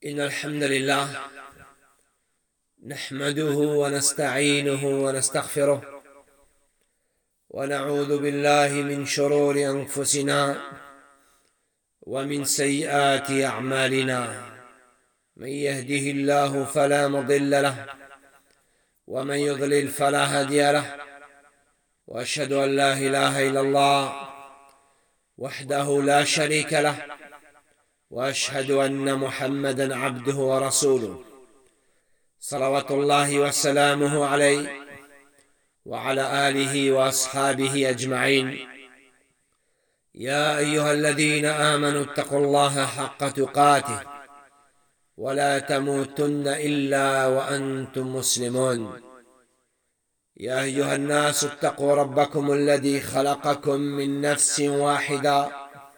إن الحمد لله نحمده ونستعينه ونستغفره ونعوذ بالله من شرور أنفسنا ومن سيئات أعمالنا. من يهده الله فلا مضل له ومن يضلل فلا هادي له، وأشهد أن لا إله إلا الله وحده لا شريك له، وأشهد أن محمدا عبده ورسوله صلوات الله وسلامه عليه وعلى آله وأصحابه أجمعين. يا أيها الذين آمنوا اتقوا الله حق تقاته ولا تموتن إلا وأنتم مسلمون. يا أيها الناس اتقوا ربكم الذي خلقكم من نفس واحدة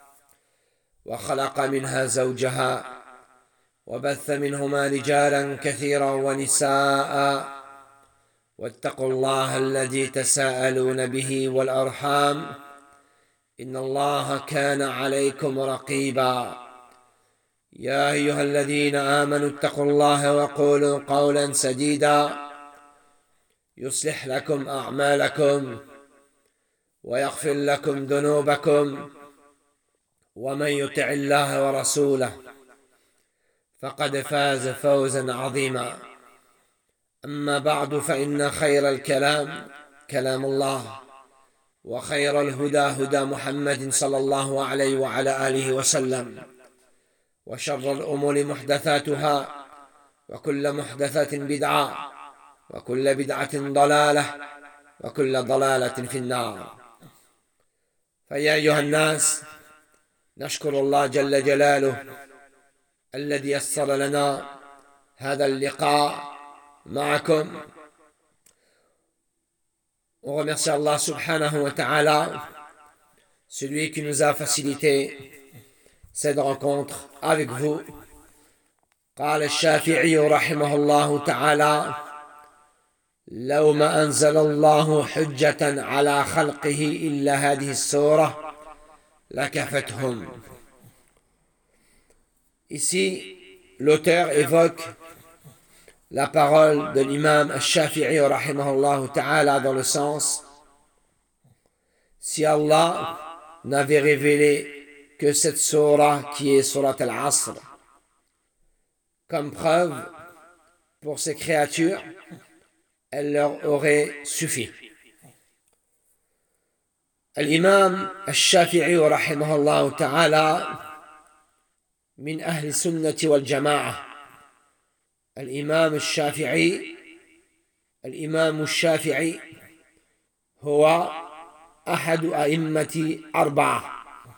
وخلق منها زوجها وبث منهما رجالا كثيرا ونساء، واتقوا الله الذي تساءلون به والأرحام إن الله كان عليكم رقيبا. يا أيها الذين آمنوا اتقوا الله وقولوا قولا سديدا يصلح لكم أعمالكم ويغفر لكم ذنوبكم، ومن يطع الله ورسوله فقد فاز فوزا عظيما. أما بعد، فإن خير الكلام كلام الله، وخير الهدى هدى محمد صلى الله عليه وعلى آله وسلم، وشر الأمور محدثاتها، وكل محدثة بدعة، وكل بدعة ضلالة، وكل ضلالة في النار. فيا أيها الناس، نشكر الله جل جلاله الذي يسر لنا هذا اللقاء معكم. On remercie Allah subhanahu wa ta'ala, celui qui nous a facilité cette rencontre avec vous. قال الشافعي رحمه الله تعالى: لو ما أنزل الله حجة على خلقه إلا هذه السورة لكفتهم. Ici, l'auteur évoque la parole de l'imam al-Shafi'i rahimahullah ta'ala dans le sens: si Allah n'avait révélé que cette sourate qui est Surat al-Asr comme preuve pour ces créatures, elle leur aurait suffi. L'imam al-Shafi'i rahimahullah ta'ala من أهل السنة والجماعة. الإمام الشافعي هو أحد أئمة أربعة.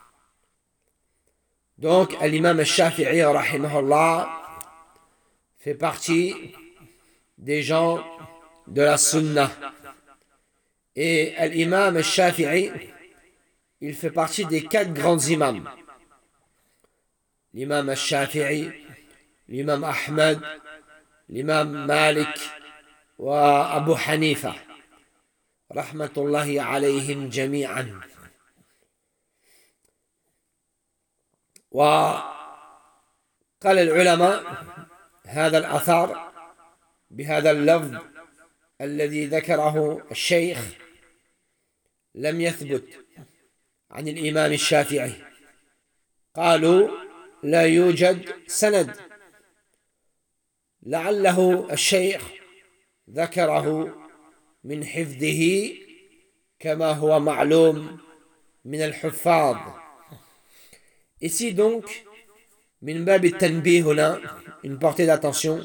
Donc l'imam al-Shafi'i rahimahullah fait partie des gens de la sunna. Et l'imam al-Shafi'i, il fait partie des 4 grands imams. L'imam al-Shafi'i, l'imam Ahmad, l'imam Malik wa Abu Hanifa rahmatullahi alayhim jami'an. وقال العلماء هذا الأثر بهذا اللفظ الذي ذكره الشيخ لم يثبت عن الإمام الشافعي. قالوا لا يوجد سند، لعله الشيخ ذكره من حفظه كما هو معلوم من الحفاظ. Ici donc, min bab at-tanbih huna, une portée d'attention,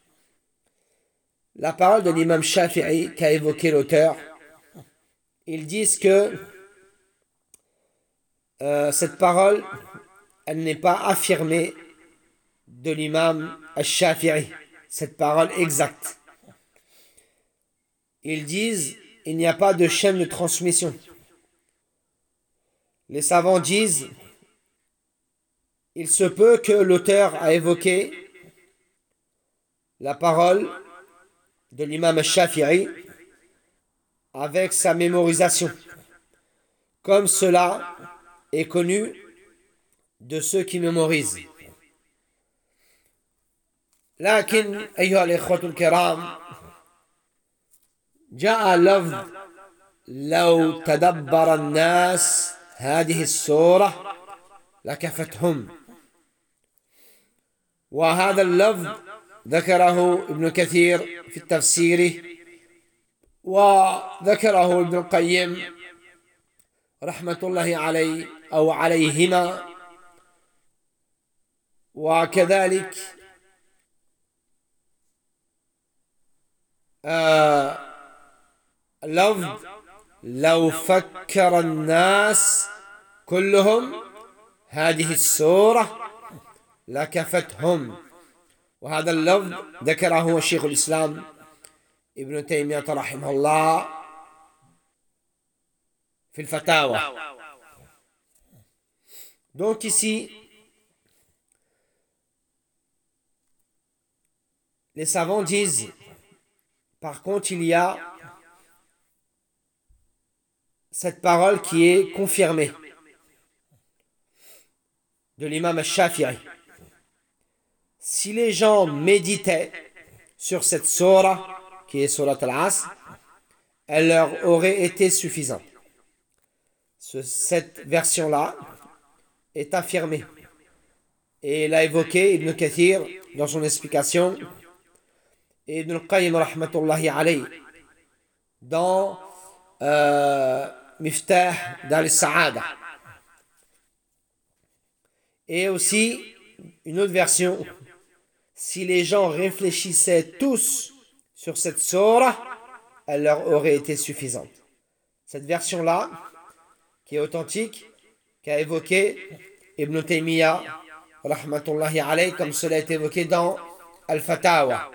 la parole de l'imam Shafi'i qu'a évoqué l'auteur. Ils disent que cette parole, elle n'est pas affirmée de l'imam al-Shafi'i, cette parole exacte. Ils disent il n'y a pas de chaîne de transmission. Les savants disent il se peut que l'auteur a évoqué la parole de l'imam al-Shafi'i avec sa mémorisation, comme cela est connu de ceux qui mémorisent. لكن أيها الإخوة الكرام، جاء لفظ لو تدبر الناس هذه السورة لكفتهم، وهذا اللفظ ذكره ابن كثير في التفسير، وذكره ابن القيم رحمة الله عليه أو عليهما، وكذلك لفظ لو فكر الناس كلهم هذه السورة لكفتهم، وهذا اللفظ ذكره الشيخ الإسلام ابن تيمية رحمه الله في الفتاوى. Donc ici, les savants disent, par contre, il y a cette parole qui est confirmée de l'imam al-Shafi'i. Si les gens méditaient sur cette sourate, qui est sourate al-Asr, elle leur aurait été suffisante. Cette version-là est affirmée. Et il a évoqué Ibn Kathir dans son explication, et Ibn al-Qayyim rahmatullahi alayhi dans Miftah Dar al-Sa'ada. Et aussi une autre version, si les gens réfléchissaient tous sur cette sourate, elle leur aurait été suffisante. Cette version-là, qui est authentique, qu'a évoqué Ibn Taymiyyah rahmatullahi alayhi, comme cela est évoqué dans Al-Fatawa.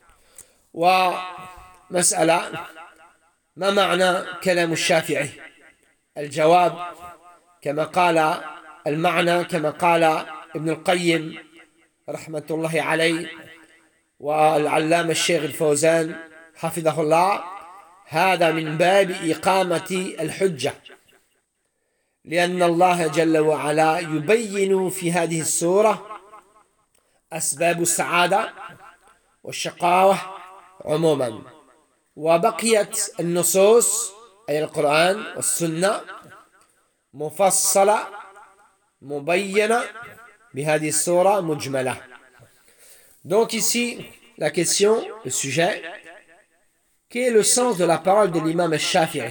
ومسألة ما معنى كلام الشافعي؟ الجواب كما قال المعنى كما قال ابن القيم رحمة الله عليه والعلامة الشيخ الفوزان حفظه الله، هذا من باب إقامة الحجة، لأن الله جل وعلا يبين في هذه السورة أسباب السعادة والشقاوة عموما، وبقيت النصوص أي القرآن والسنة مفصلة مبينة بهذه السورة مجملة. Donc ici, la question, le sujet, quel est le sens de la parole de l'imam al-Shafi'i?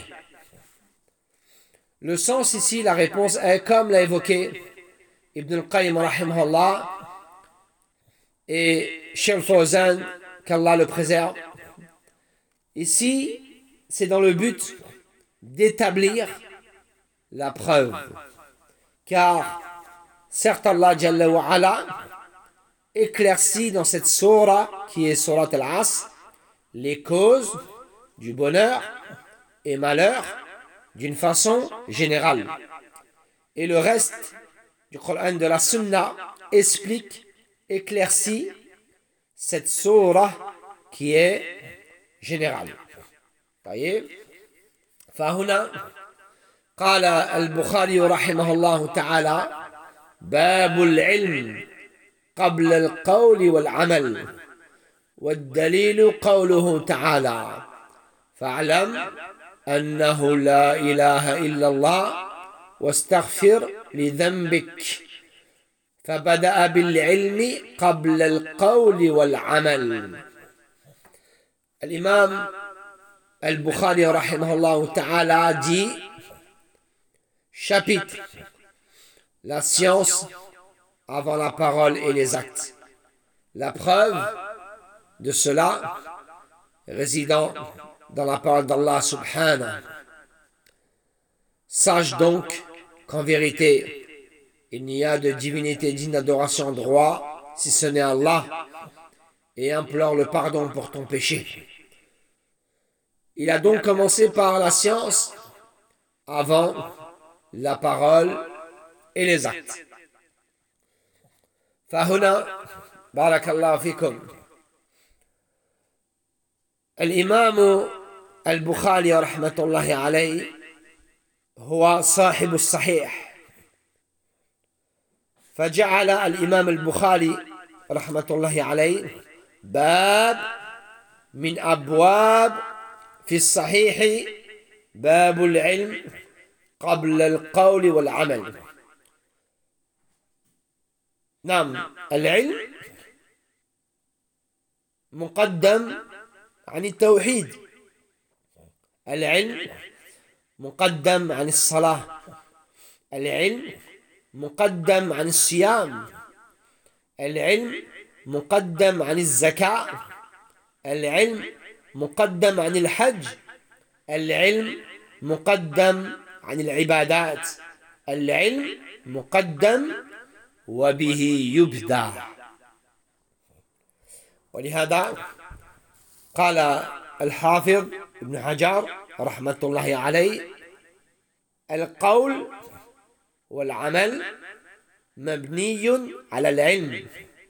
Le sens ici, la réponse est, comme l'a évoqué Ibn al-Qayyim rahimahullah et Cheikh Fawzan, qu'Allah le préserve. Ici, c'est dans le but d'établir la preuve. Car, certes, Allah Jalla wa Ala éclaircit dans cette sourate, qui est sourate al-Asr, les causes du bonheur et malheur d'une façon générale. Et le reste du Coran, de la Sunna, explique, éclaircit cette sourate qui est générale. طيب، فهنا قال البخاري رحمه الله تعالى: باب العلم قبل القول والعمل، والدليل قوله تعالى: فاعلم أنه لا إله إلا الله واستغفر لذنبك. فبدأ بالعلم قبل القول والعمل. الإمام البخاري رحمه الله تعالى dit, chapitre, la science avant la parole et les actes. La preuve de cela résidant dans la parole d'Allah subhanahu. Sache donc qu'en vérité, il n'y a de divinité digne d'adoration en droit si ce n'est Allah, et implore le pardon pour ton péché. Il a donc commencé par la science avant la parole et les actes. فهنا بارك الله فيكم الإمام البخاري رحمة الله عليه هو صاحب الصحيح، فجعل الإمام البخاري رحمة الله عليه باب من أبواب في الصحيح باب العلم قبل القول والعمل. نعم، العلم مقدم عن التوحيد، العلم مقدم عن الصلاة، العلم مقدم عن الصيام، العلم مقدم عن الزكاة، العلم مقدم عن الحج، العلم مقدم عن العبادات، العلم مقدم وبه يبدأ. ولهذا قال الحافظ ابن حجر رحمة الله عليه: القول والعمل مبني على العلم.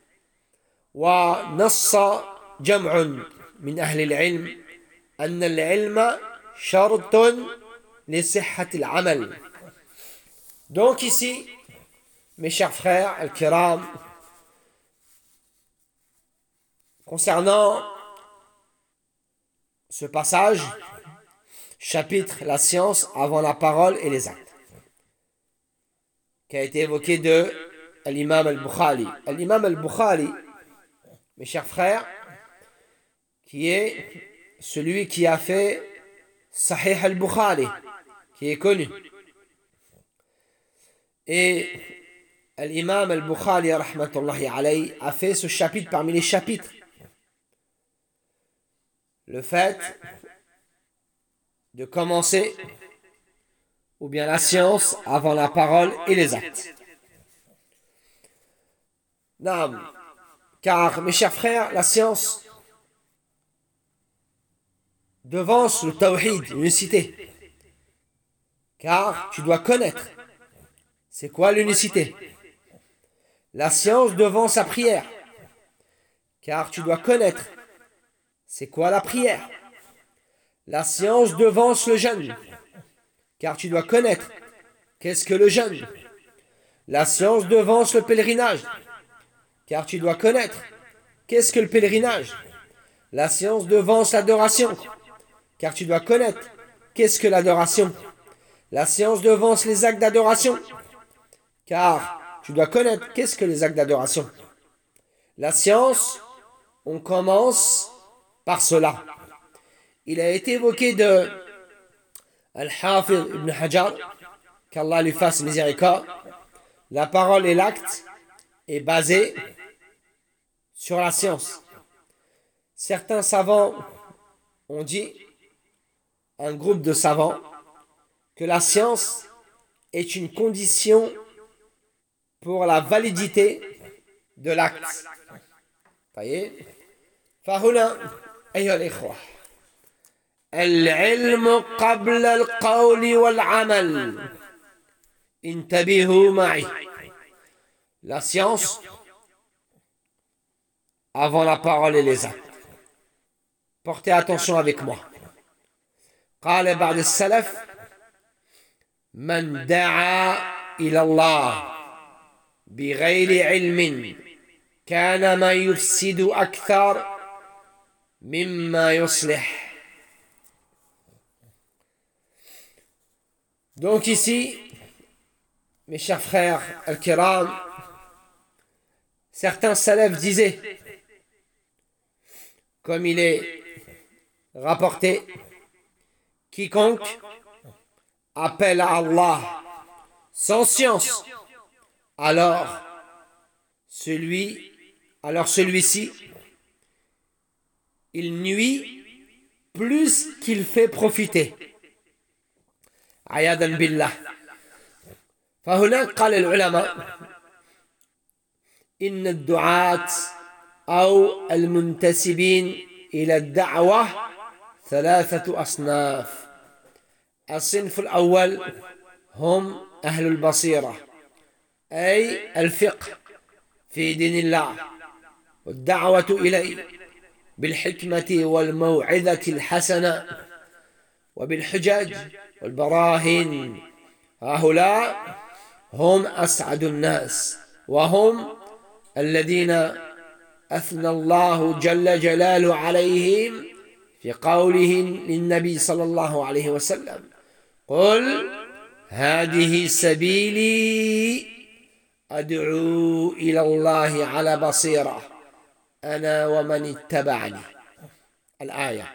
ونص جمع من أهل العلم أن العلم شرط لصحة العمل. Donc ici, mes chers frères al-kiram, concernant ce passage, chapitre la science avant la parole et les actes, qui a été évoqué de l'imam al-Bukhari. L'imam al-Bukhari, mes chers frères, qui est celui qui a fait Sahih al-Bukhari, qui est connu. Et l'imam al-Bukhari, rahmatullahi alayhi, a fait ce chapitre parmi les chapitres. Le fait de commencer, ou bien la science avant la parole et les actes. Non, car mes chers frères, la science devance le tawhid, l'unicité. Car tu dois connaître c'est quoi l'unicité. La science devance sa prière. Car tu dois connaître c'est quoi la prière. La science devance le jeûne. Car tu dois connaître qu'est-ce que le jeûne. La science devance le pèlerinage. Car tu dois connaître qu'est-ce que le pèlerinage. La science devance l'adoration. Car tu dois connaître qu'est-ce que l'adoration. La science devance les actes d'adoration. Car tu dois connaître qu'est-ce que les actes d'adoration. La science, on commence par cela. Il a été évoqué de Al-Hafiz ibn Hajar, qu'Allah lui fasse miséricorde, la parole et l'acte est basé sur la science. Certains savants ont dit, un groupe de savants, que la science est une condition pour la validité de l'acte. voyez? فهنا أيها الإخوة العلم قبل القول والعمل انتبهوا معي. La science avant la parole et les actes. Portez attention avec moi. قال بعض السلف من دعا إلى الله بغير علم كان ما يفسد أكثر مما يصلح. Donc ici, mes chers frères al-kiram, certains salafs disaient, comme il est rapporté, quiconque appelle à Allah sans science, alors celui-ci, il nuit plus qu'il fait profiter. عياذا بالله. فهناك قال العلماء إن الدعاة أو المنتسبين إلى الدعوة ثلاثة أصناف. الصنف الأول هم أهل البصيرة أي الفقه في دين الله والدعوة إليه بالحكمة والموعظة الحسنة وبالحجج والبراهين. هؤلاء هم أسعد الناس وهم الذين أثنى الله جل جلاله عليهم في قوله للنبي صلى الله عليه وسلم قل هذه سبيلي أدعو إلى الله على بصيرة أنا ومن اتبعني الآية.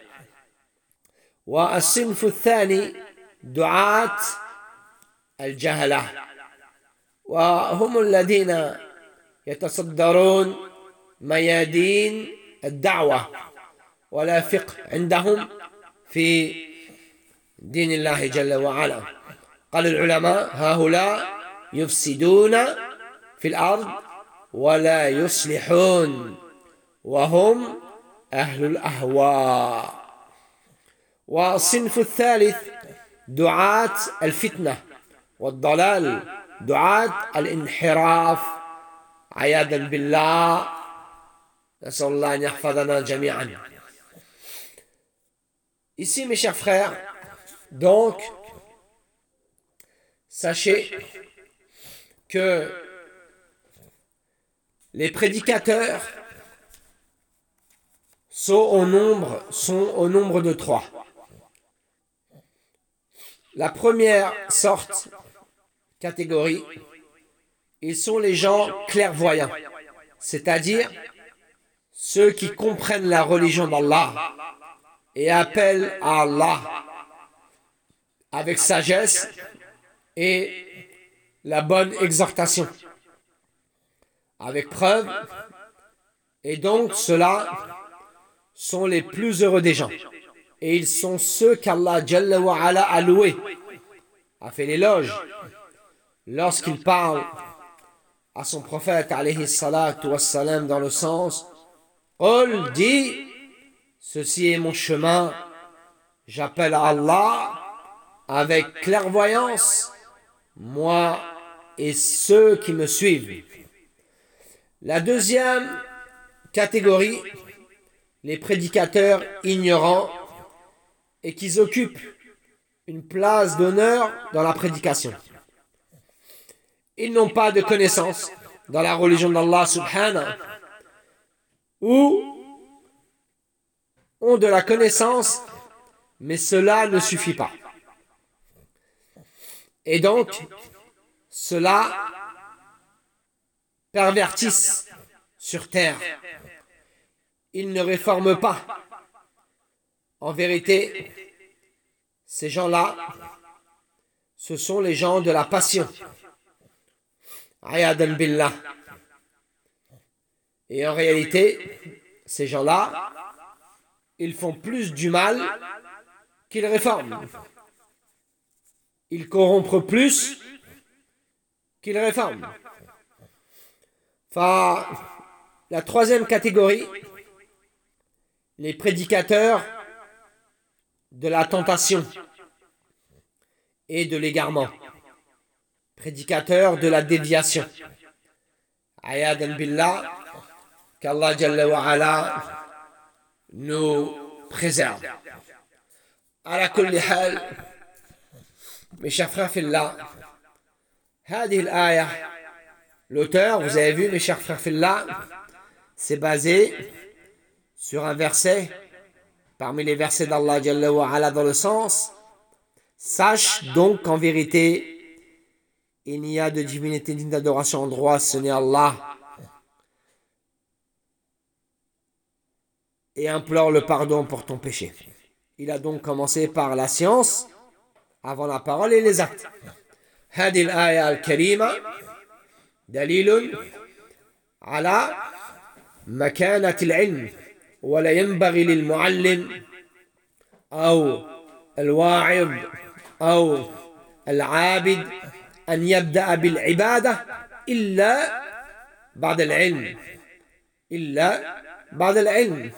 والصنف الثاني دعاة الجهلة، وهم الذين يتصدرون ميادين الدعوة ولا فقه عندهم في دين الله جل وعلا. قال العلماء هؤلاء يفسدون في الأرض ولا يصلحون وهم أهل الأهواء. والصنف الثالث دعاة الفتنة والضلال، دعاة الانحراف عياذا بالله، نسأل الله أن يحفظنا جميعا. Ici, mes chers frères, donc, sachez que les prédicateurs sont au nombre de 3. La première sorte, catégorie, ils sont les gens clairvoyants, c'est-à-dire ceux qui comprennent la religion d'Allah et appellent à Allah avec sagesse et la bonne exhortation, avec preuve, et donc ceux-là sont les plus heureux des gens. Et ils sont ceux qu'Allah Jalla wa Ala a loués, a fait l'éloge, lorsqu'il parle à son prophète alayhi salatu wassalam dans le sens Qul dit, ceci est mon chemin, j'appelle à Allah avec clairvoyance, moi et ceux qui me suivent. La deuxième catégorie, les prédicateurs ignorants et qui occupent une place d'honneur dans la prédication. Ils n'ont pas de connaissance dans la religion d'Allah subhanahu ou ont de la connaissance, mais cela ne suffit pas. Et donc, cela pervertissent sur terre. Ils ne réforment pas. En vérité, ces gens-là, ce sont les gens de la passion. Ayadan billah. Et en réalité, ces gens-là, ils font plus du mal qu'ils réforment. Ils corrompent plus qu'ils réforment. Enfin, la troisième catégorie, les prédicateurs de la tentation et de l'égarement, prédicateurs de la déviation. Ayadan billah, qu'Allah Jalla wa Ala nous préserve. Ala kulli hal, mes chers frères fillah, هذه الآية, l'auteur, vous avez vu mes chers frères fillah, c'est basé sur un verset parmi les versets d'Allah Jalla wa Ala dans le sens sache donc qu'en vérité il n'y a de divinité digne d'adoration en droit, ce n'est Allah, et implore le pardon pour ton péché. Il a donc commencé par la science avant la parole et les actes. هذه الآية الكريمة دليل على مكانة العلم، ولا ينبغي للمعلم أو الواعظ أو العابد أن يبدأ بالعبادة إلا بعد العلم، إلا بعد العلم.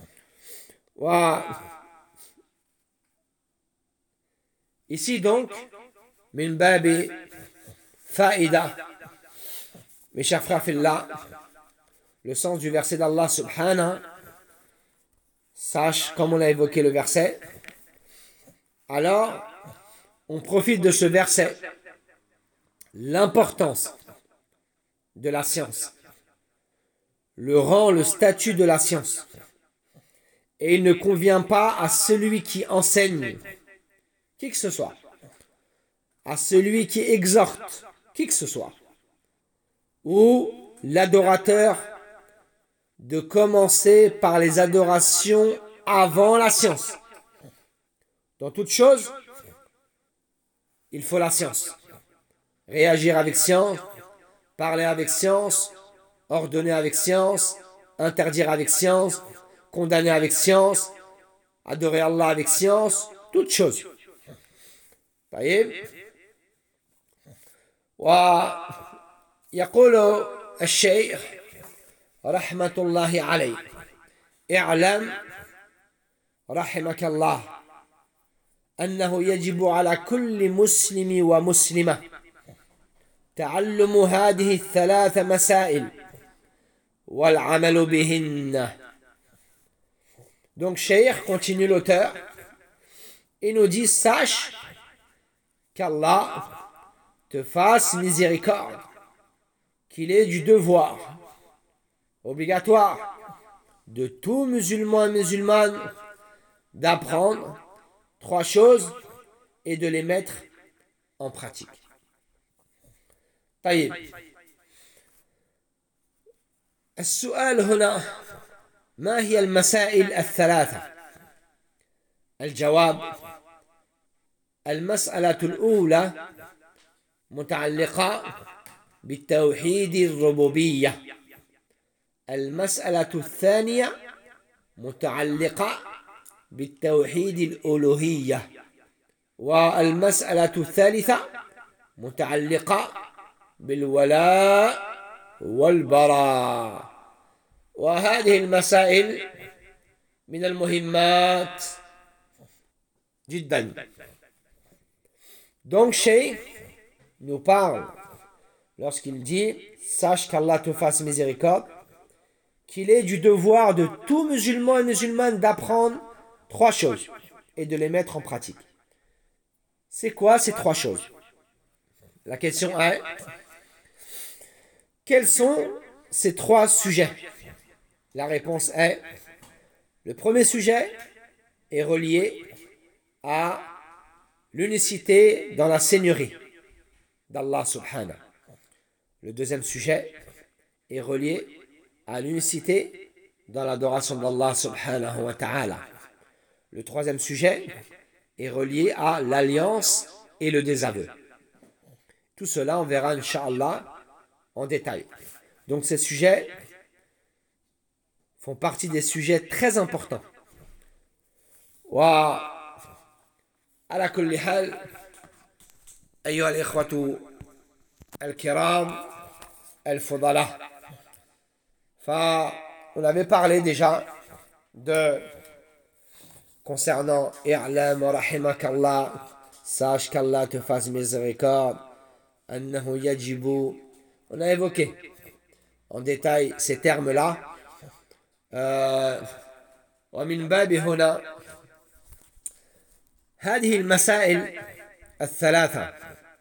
Ici donc, min babi faïda, mes chers frères fillah, le sens du verset d'Allah subhanahu, sache, comme on a évoqué le verset, alors on profite de ce verset, l'importance de la science, le rang, le statut de la science. Et il ne convient pas à celui qui enseigne, qui que ce soit, à celui qui exhorte, qui que ce soit, ou l'adorateur, de commencer par les adorations avant la science. Dans toute chose, il faut la science. Réagir avec science, parler avec science, ordonner avec science, interdire avec science, condamner avec science, adorer Allah avec science, toutes choses. طيب ويقول الشيخ رحمة الله عليه اعلم رحمك الله أنه يجب على كل مسلم ومسلمة تعلم هذه الثلاث مسائل والعمل بهن. Donc Cheikh, continue l'auteur, et nous dit, sache qu'Allah te fasse miséricorde, qu'il est du devoir obligatoire de tout musulman et musulmane d'apprendre 3 choses et de les mettre en pratique. طيب السؤال هنا ما هي المسائل الثلاثة؟ الجواب المسألة الأولى متعلقة بالتوحيد الربوبية. المسألة الثانية متعلقة بالتوحيد الألوهية. والمسألة الثالثة متعلقة بالولاء والبراء. وهذه المسائل من المهمات جدا. Donc Cheikh nous parle, lorsqu'il dit sache qu'Allah te fasse miséricorde, qu'il est du devoir de tout musulman et musulmane d'apprendre 3 choses et de les mettre en pratique. C'est quoi ces 3 choses? La question est, quels sont ces 3 sujets? La réponse est, le premier sujet est relié à l'unicité dans la seigneurie d'Allah subhanahu. Le deuxième sujet est relié à l'unicité dans l'adoration d'Allah subhanahu wa ta'ala. Le troisième sujet est relié à l'alliance et le désaveu. Tout cela, on verra, Inch'Allah, en détail. Donc ces sujets font partie des sujets très importants. وعلى كل حال أيها الإخوة الكرام الفضلاء. On avait parlé déjà concernant i'lam rahimakallah, sache qu'Allah te fasse miséricorde, annahu yajibu. On a évoqué en détail ces termes-là. ومن باب هنا هذه المسائل الثلاثة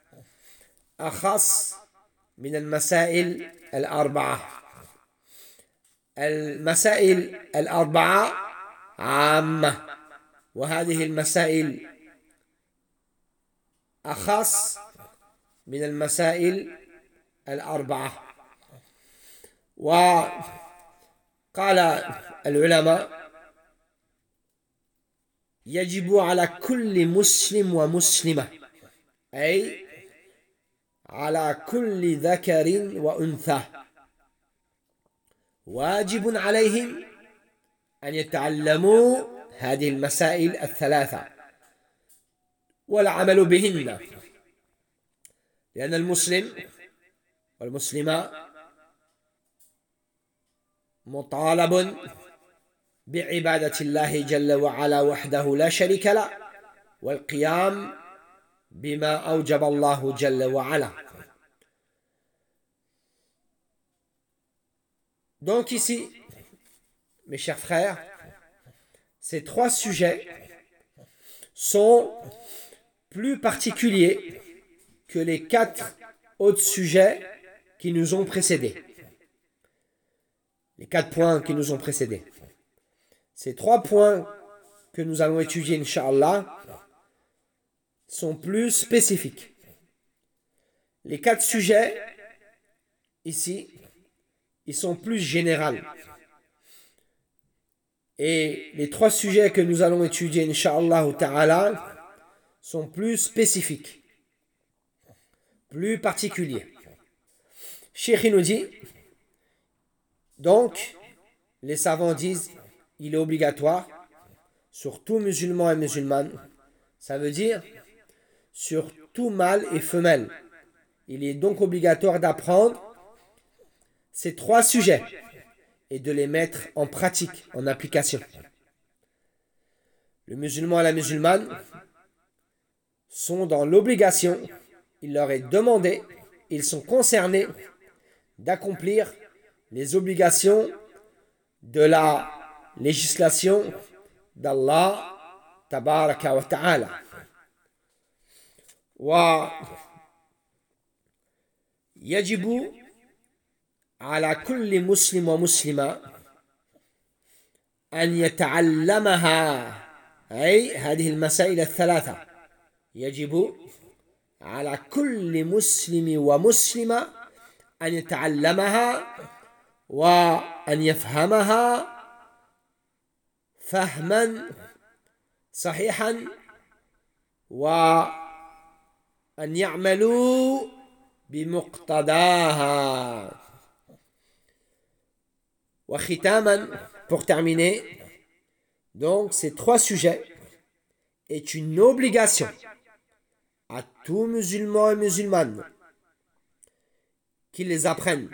أخص من المسائل الأربعة. المسائل الأربعة عامة، وهذه المسائل أخص من المسائل الأربعة. وقال العلماء يجب على كل مسلم ومسلمة، أي على كل ذكر وأنثى، واجب عليهم أن يتعلموا هذه المسائل الثلاثة والعمل بهن، لأن المسلم والمسلمة مطالب بعبادة الله جل وعلا وحده لا شريك له والقيام بما أوجب الله جل وعلا. Donc ici, mes chers frères, ces 3 sujets sont plus particuliers que les 4 autres sujets qui nous ont précédés. les 4 points qui nous ont précédés. Ces 3 points que nous allons étudier, Inch'Allah, sont plus spécifiques. Les 4 sujets, ici, ils sont plus généraux. Et les 3 sujets que nous allons étudier, Inch'Allah ta'ala, sont plus spécifiques, plus particuliers. Cheikh nous dit, donc, les savants disent, il est obligatoire sur tout musulman et musulmane, ça veut dire sur tout mâle et femelle. Il est donc obligatoire d'apprendre ces 3 sujets et de les mettre en pratique, en application. Le musulman et la musulmane sont dans l'obligation, il leur est demandé, ils sont concernés d'accomplir les obligations de la législation d'Allah tabaraka wa ta'ala. ويجب على كل مسلم ومسلمة أن يتعلمها، أي هذه المسائل الثلاثة يجب على كل مسلم ومسلمة أن يتعلمها وأن يفهمها فهما صحيحا وأن يعملوا بمقتضاها. وختاما, pour terminer, donc ces 3 sujets est une obligation à tout musulman et musulmane qu'ils les apprennent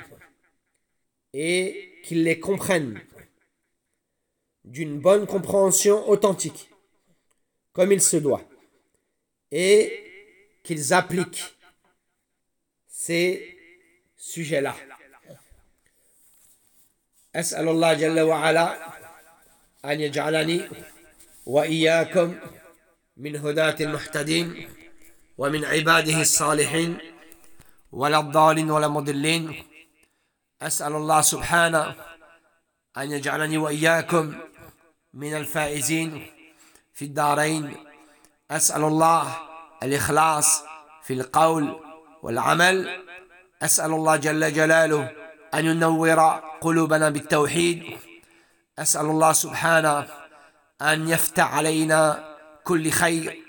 et qu'ils les comprennent d'une bonne compréhension authentique, comme il se doit, et qu'ils appliquent ces sujets-là. أسأل الله جل وعلا أن يجعلني وإياكم من هداة المهتدين ومن عباده الصالحين ولا الضالين ولا مضلين. أسأل الله سبحانه أن يجعلني وإياكم من الفائزين في الدارين. أسأل الله الإخلاص في القول والعمل. أسأل الله جل جلاله أن ينور قلوبنا بالتوحيد. أسأل الله سبحانه أن يفتح علينا كل خير.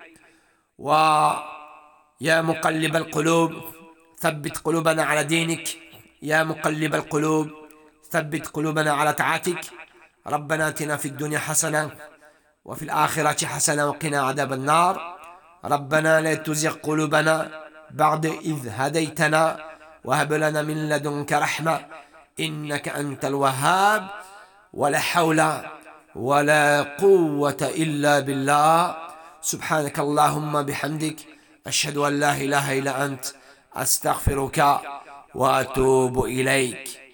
ويا مقلب القلوب ثبت قلوبنا على دينك. يا مقلب القلوب ثبت قلوبنا على طاعتك. ربنا آتنا في الدنيا حسنة وفي الآخرة حسنة وقنا عذاب النار. ربنا لا تزغ قلوبنا بعد إذ هديتنا وهب لنا من لدنك رحمة إنك أنت الوهاب. ولا حول ولا قوة إلا بالله. سبحانك اللهم بحمدك أشهد أن لا إله إلا أنت أستغفرك وأتوب إليك.